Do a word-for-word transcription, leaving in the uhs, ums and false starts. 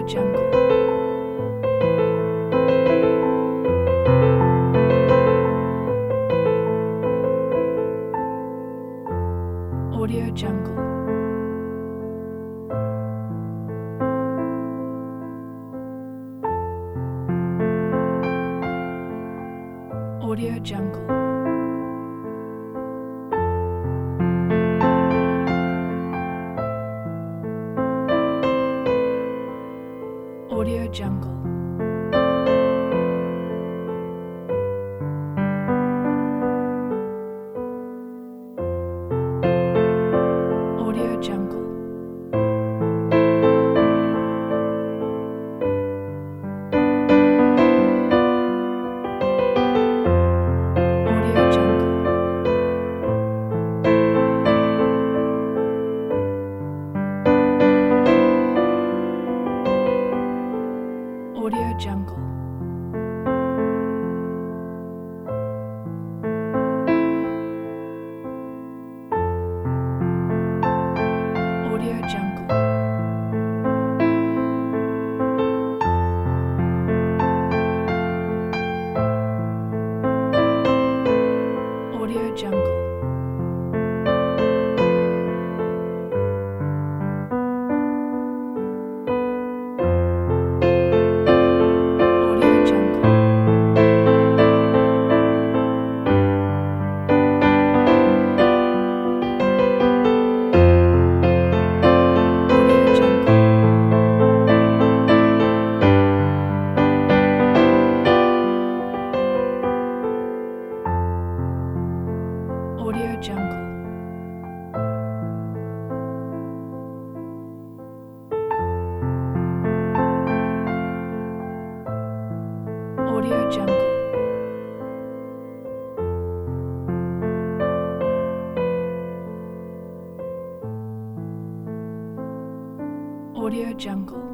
Jungle. Audio Jungle. Audio Jungle. Audio Jungle. Audio Jungle. Audio Jungle. Audio Jungle. Audio Jungle. Audio Jungle. Audio Jungle. Audio Jungle. Audio Jungle. Audio Jungle. Audio Jungle.